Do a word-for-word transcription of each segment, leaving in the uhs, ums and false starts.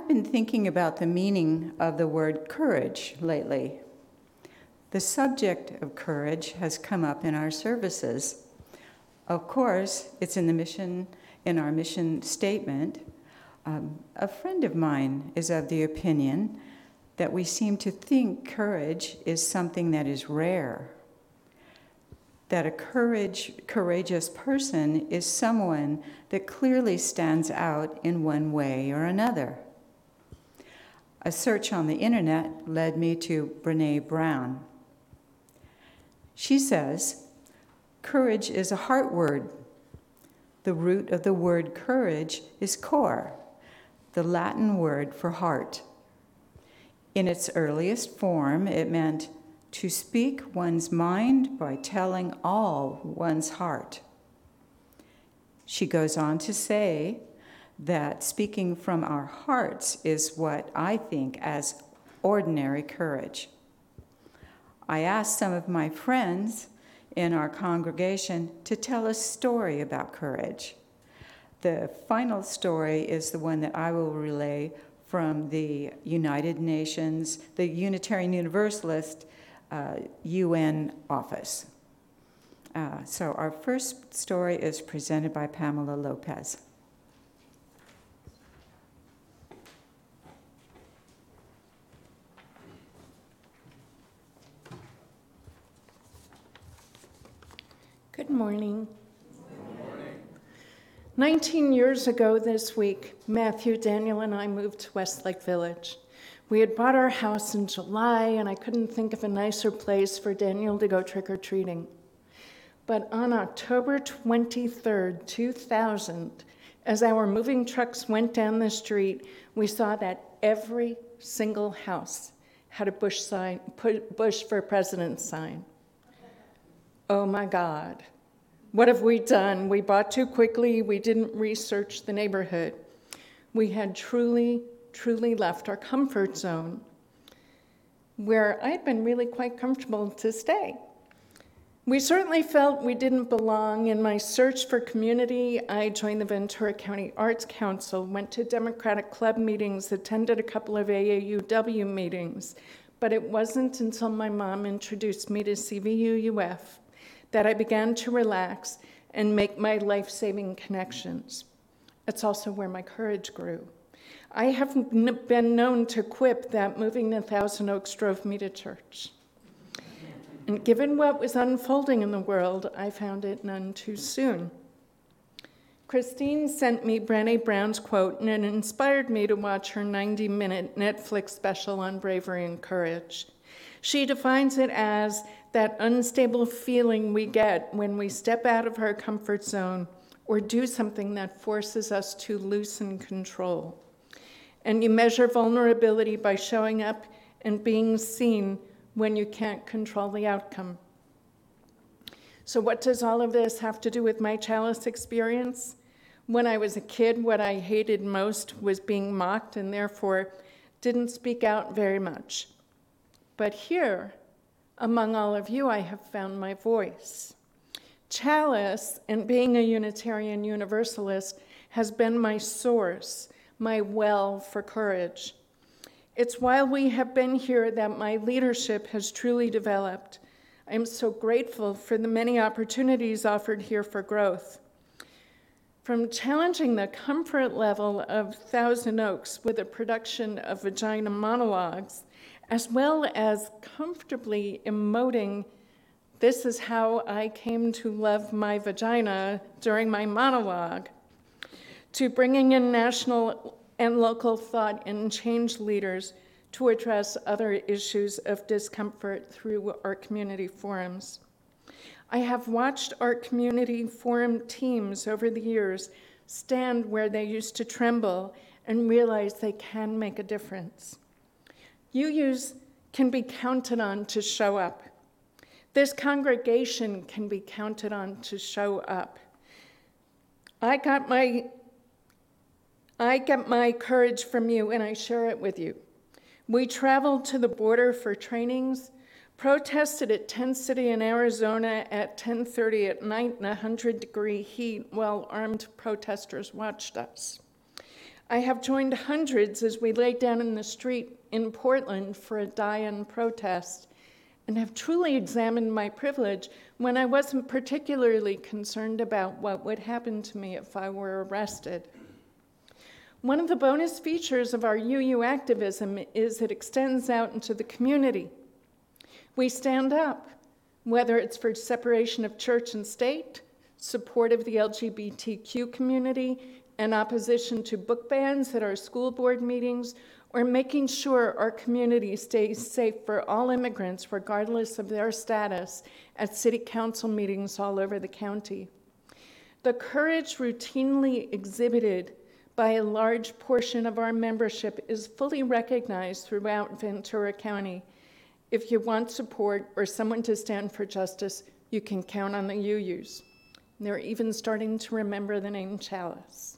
I've been thinking about the meaning of the word courage lately. The subject of courage has come up in our services. Of course, it's in the mission, in our mission statement. Um, a friend of mine is of the opinion that we seem to think courage is something that is rare. That a courage, courageous person is someone that clearly stands out in one way or another. A search on the internet led me to Brené Brown. She says, courage is a heart word. The root of the word courage is cor, the Latin word for heart. In its earliest form, it meant to speak one's mind by telling all one's heart. She goes on to say that speaking from our hearts is what I think as ordinary courage. I asked some of my friends in our congregation to tell a story about courage. The final story is the one that I will relay from the United Nations, the Unitarian Universalist uh, U N office. Uh, so our first story is presented by Pamela Lopez. Good morning. Good morning. nineteen years ago this week, Matthew, Daniel, and I moved to Westlake Village. We had bought our house in July, and I couldn't think of a nicer place for Daniel to go trick-or-treating. But on October twenty-third, two thousand, as our moving trucks went down the street, we saw that every single house had a Bush sign, Bush for President sign. Oh my God, what have we done? We bought too quickly, we didn't research the neighborhood. We had truly, truly left our comfort zone, where I'd been really quite comfortable to stay. We certainly felt we didn't belong. In my search for community, I joined the Ventura County Arts Council, went to Democratic Club meetings, attended a couple of A A U W meetings, but it wasn't until my mom introduced me to C V U U F that I began to relax and make my life-saving connections. It's also where my courage grew. I have been known to quip that moving to Thousand Oaks drove me to church. And given what was unfolding in the world, I found it none too soon. Christine sent me Brené Brown's quote, and it inspired me to watch her ninety-minute Netflix special on bravery and courage. She defines it as that unstable feeling we get when we step out of our comfort zone or do something that forces us to loosen control. And you measure vulnerability by showing up and being seen when you can't control the outcome. So what does all of this have to do with my Chalice experience? When I was a kid, what I hated most was being mocked and therefore didn't speak out very much. But here, among all of you, I have found my voice. Chalice, and being a Unitarian Universalist, has been my source, my well for courage. It's while we have been here that my leadership has truly developed. I'm so grateful for the many opportunities offered here for growth. From challenging the comfort level of Thousand Oaks with a production of vagina monologues, as well as comfortably emoting, "This is how I came to love my vagina" during my monologue, to bringing in national and local thought and change leaders to address other issues of discomfort through our community forums. I have watched our community forum teams over the years stand where they used to tremble and realize they can make a difference. U Us can be counted on to show up. This congregation can be counted on to show up. I got my, I get my courage from you, and I share it with you. We traveled to the border for trainings, protested at Tent City in Arizona at ten thirty at night in one hundred degree heat while armed protesters watched us. I have joined hundreds as we laid down in the street in Portland for a die-in protest, and have truly examined my privilege when I wasn't particularly concerned about what would happen to me if I were arrested. One of the bonus features of our U U activism is it extends out into the community. We stand up, whether it's for separation of church and state, support of the L G B T Q community, and opposition to book bans at our school board meetings, or making sure our community stays safe for all immigrants, regardless of their status, at city council meetings all over the county. The courage routinely exhibited by a large portion of our membership is fully recognized throughout Ventura County. If you want support or someone to stand for justice, you can count on the U Us. They're even starting to remember the name Chalice.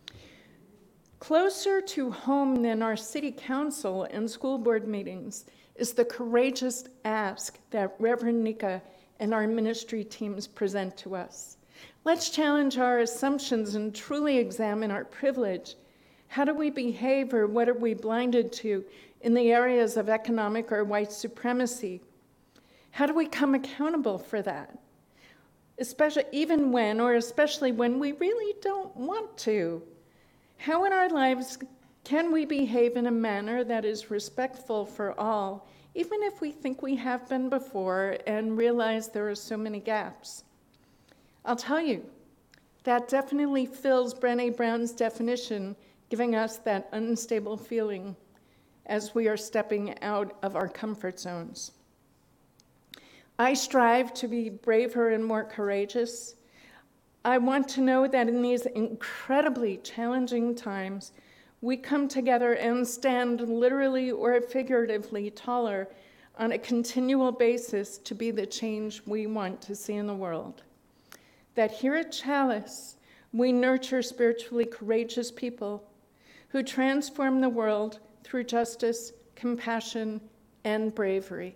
Closer to home than our city council and school board meetings is the courageous ask that Reverend Nika and our ministry teams present to us. Let's challenge our assumptions and truly examine our privilege. How do we behave, or what are we blinded to in the areas of economic or white supremacy? How do we come accountable for that? Especially even when, or especially when we really don't want to. How in our lives can we behave in a manner that is respectful for all, even if we think we have been before and realize there are so many gaps? I'll tell you, that definitely fills Brené Brown's definition, giving us that unstable feeling as we are stepping out of our comfort zones. I strive to be braver and more courageous. I want to know that in these incredibly challenging times, we come together and stand literally or figuratively taller on a continual basis to be the change we want to see in the world. That here at Chalice, we nurture spiritually courageous people who transform the world through justice, compassion, and bravery.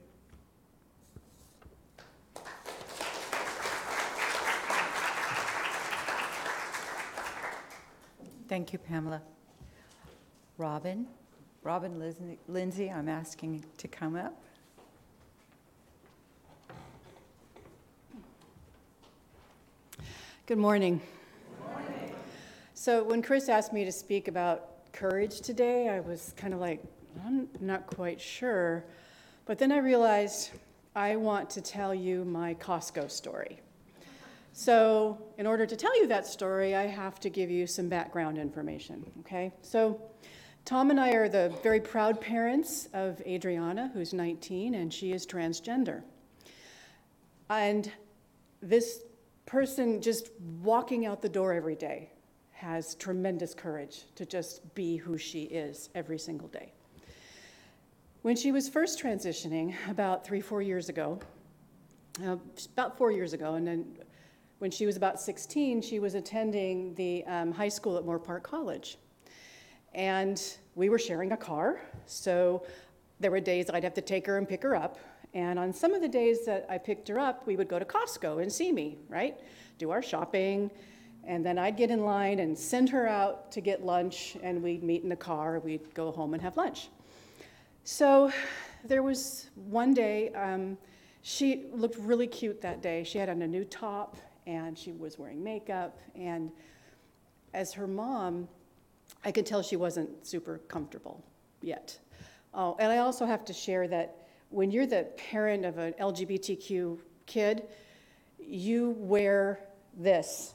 Thank you, Pamela. Robin, Robin Liz- Lindsay, I'm asking to come up. Good morning. Good morning. So when Chris asked me to speak about courage today, I was kind of like, I'm not quite sure. But then I realized I want to tell you my Costco story. So in order to tell you that story, I have to give you some background information, okay? So Tom and I are the very proud parents of Adriana, who's nineteen, and she is transgender. And this person just walking out the door every day has tremendous courage to just be who she is every single day. When she was first transitioning about three, four years ago, uh, about four years ago, and then when she was about sixteen, she was attending the um, high school at Moore Park College. And we were sharing a car, so there were days I'd have to take her and pick her up. And on some of the days that I picked her up, we would go to Costco and see me, right? Do our shopping, and then I'd get in line and send her out to get lunch, and we'd meet in the car, we'd go home and have lunch. So there was one day, um, she looked really cute that day. She had on a new top, and she was wearing makeup, and as her mom, I could tell she wasn't super comfortable yet. Oh, and I also have to share that when you're the parent of an L G B T Q kid, you wear this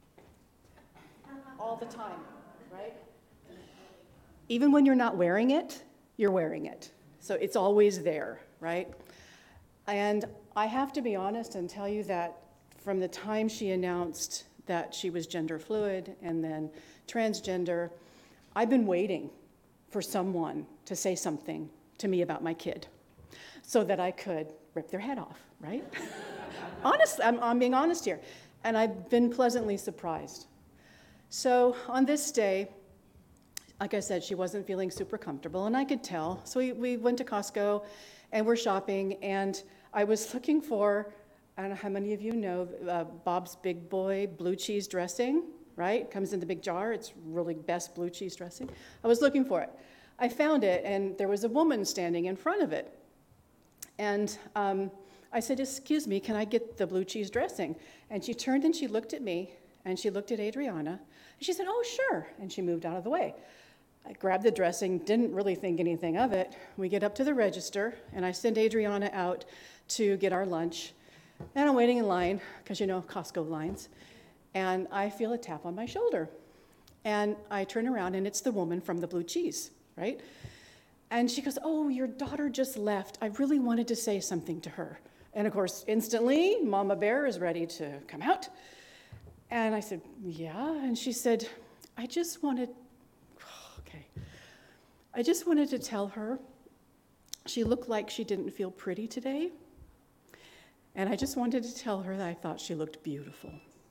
all the time, right? Even when you're not wearing it, you're wearing it. So it's always there, right? And I have to be honest and tell you that from the time she announced that she was gender fluid and then transgender, I've been waiting for someone to say something to me about my kid so that I could rip their head off, right? Honestly, I'm, I'm being honest here. And I've been pleasantly surprised. So on this day, like I said, she wasn't feeling super comfortable, and I could tell. So we, we went to Costco, and we're shopping, and I was looking for, I don't know how many of you know, uh, Bob's Big Boy blue cheese dressing. right? Comes in the big jar. It's really best blue cheese dressing. I was looking for it. I found it, and there was a woman standing in front of it. And um, I said, excuse me, can I get the blue cheese dressing? And she turned and she looked at me, and she looked at Adriana, and she said, oh, sure, and she moved out of the way. I grabbed the dressing, didn't really think anything of it. We get up to the register, and I send Adriana out to get our lunch. And I'm waiting in line, because you know Costco lines, and I feel a tap on my shoulder. And I turn around, and it's the woman from the blue cheese, right? And she goes, oh, your daughter just left. I really wanted to say something to her. And of course, instantly, Mama Bear is ready to come out. And I said, yeah. And she said, I just wanted, okay. I just wanted to tell her she looked like she didn't feel pretty today. And I just wanted to tell her that I thought she looked beautiful.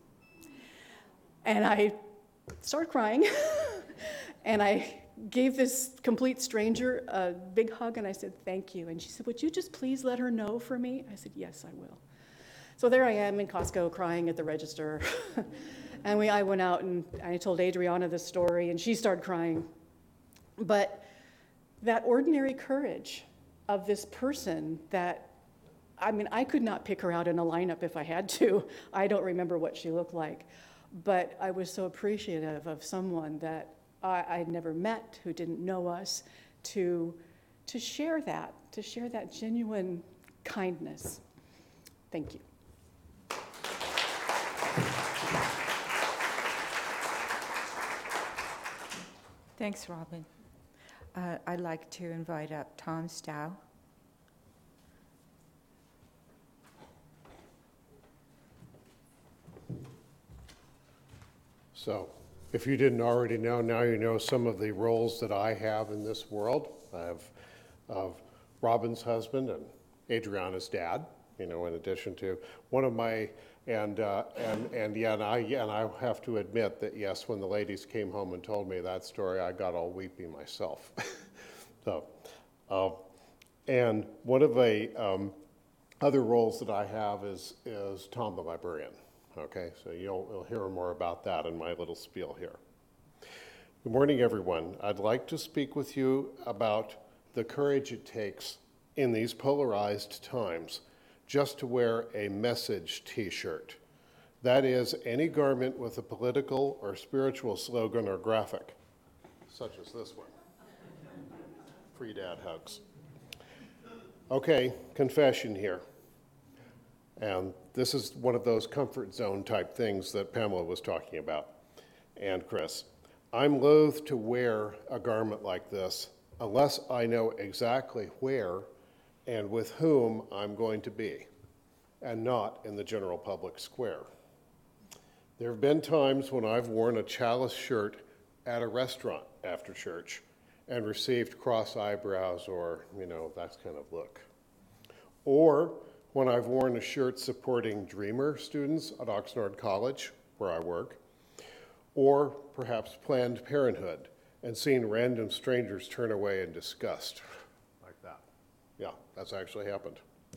And I started crying. And I gave this complete stranger a big hug, and I said, thank you. And she said, would you just please let her know for me? I said, yes, I will. So there I am in Costco crying at the register. And we, I went out and I told Adriana this story, and she started crying. But that ordinary courage of this person that, I mean, I could not pick her out in a lineup if I had to. I don't remember what she looked like. But I was so appreciative of someone that I, I'd never met, who didn't know us, to, to share that, to share that genuine kindness. Thank you. Thanks, Robin. Uh, I'd like to invite up Tom Stow. So, if you didn't already know, now you know some of the roles that I have in this world. I have of Robin's husband and Adriana's dad, you know, in addition to one of my, and uh, and and yeah, and I and I have to admit that yes, when the ladies came home and told me that story, I got all weepy myself. so, uh, and one of the um, other roles that I have is is Tom the librarian. Okay, so you'll, you'll hear more about that in my little spiel here. Good morning, everyone. I'd like to speak with you about the courage it takes in these polarized times just to wear a message t-shirt. That is, any garment with a political or spiritual slogan or graphic, such as this one. Free dad hugs. Okay, confession here. And this is one of those comfort zone type things that Pamela was talking about, and Chris. I'm loath to wear a garment like this unless I know exactly where and with whom I'm going to be, and not in the general public square. There have been times when I've worn a chalice shirt at a restaurant after church and received cross eyebrows or, you know, that kind of look. Or when I've worn a shirt supporting Dreamer students at Oxnard College, where I work, or perhaps Planned Parenthood, and seen random strangers turn away in disgust, like that. Yeah, that's actually happened.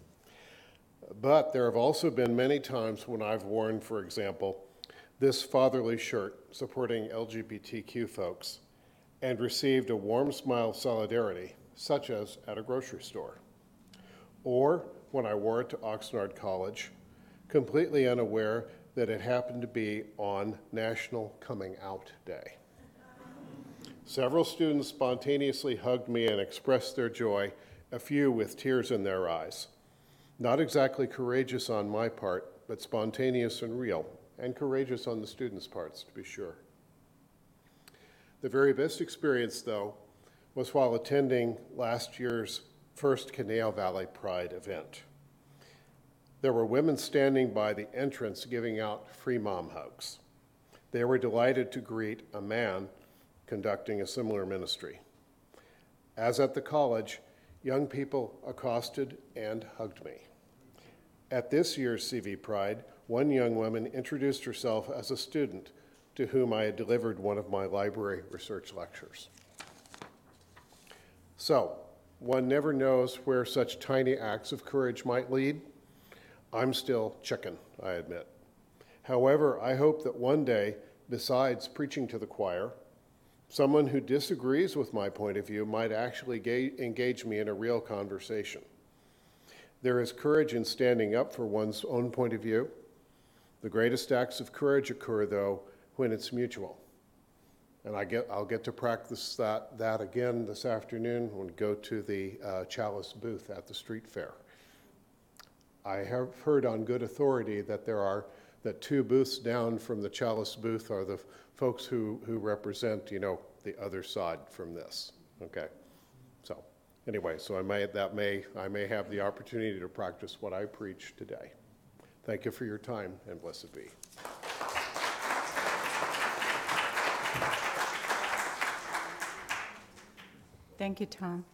But there have also been many times when I've worn, for example, this fatherly shirt supporting L G B T Q folks, and received a warm smile of solidarity, such as at a grocery store. Or when I wore it to Oxnard College, completely unaware that it happened to be on National Coming Out Day. Several students spontaneously hugged me and expressed their joy, a few with tears in their eyes. Not exactly courageous on my part, but spontaneous and real, and courageous on the students' parts, to be sure. The very best experience, though, was while attending last year's first Conejo Valley Pride event. There were women standing by the entrance giving out free mom hugs. They were delighted to greet a man conducting a similar ministry. As at the college, young people accosted and hugged me. At this year's C V Pride, one young woman introduced herself as a student to whom I had delivered one of my library research lectures. So, one never knows where such tiny acts of courage might lead. I'm still chicken, I admit. However, I hope that one day besides preaching to the choir, someone who disagrees with my point of view might actually ga- engage me in a real conversation. There is courage in standing up for one's own point of view. The greatest acts of courage occur, though, when it's mutual. And I get, I'll get to practice that, that again this afternoon when we go to the uh, Chalice booth at the street fair. I have heard on good authority that there are, that two booths down from the Chalice booth are the folks who, who represent, you know, the other side from this, okay? So anyway, so I may, that may, I may have the opportunity to practice what I preach today. Thank you for your time, and blessed be. Thank you, Tom.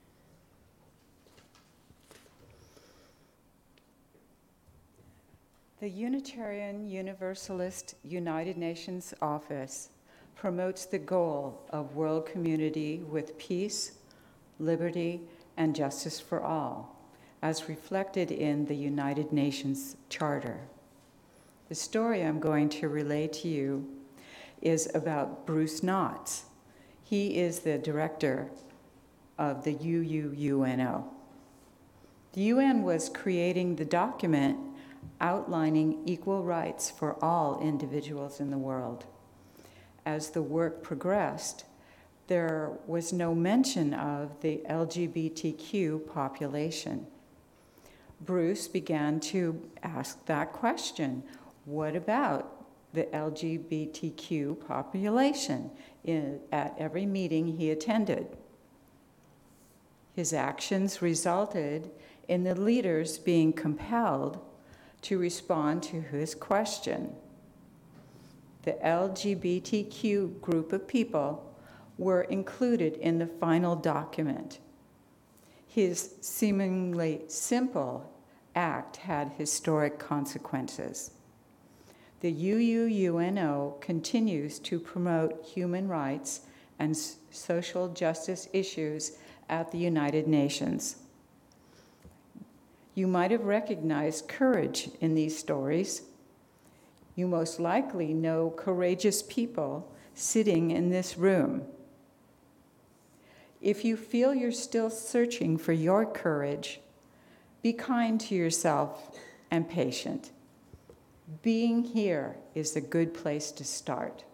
The Unitarian Universalist United Nations Office promotes the goal of world community with peace, liberty, and justice for all, as reflected in the United Nations Charter. The story I'm going to relay to you is about Bruce Knotts. He is the director of the U U U N O. The U N was creating the document outlining equal rights for all individuals in the world. As the work progressed, there was no mention of the L G B T Q population. Bruce began to ask that question: what about the L G B T Q population in, at every meeting he attended? His actions resulted in the leaders being compelled to respond to his question. The L G B T Q group of people were included in the final document. His seemingly simple act had historic consequences. The U U U N O continues to promote human rights and s- social justice issues at the United Nations. You might have recognized courage in these stories. You most likely know courageous people sitting in this room. If you feel you're still searching for your courage, be kind to yourself and patient. Being here is a good place to start.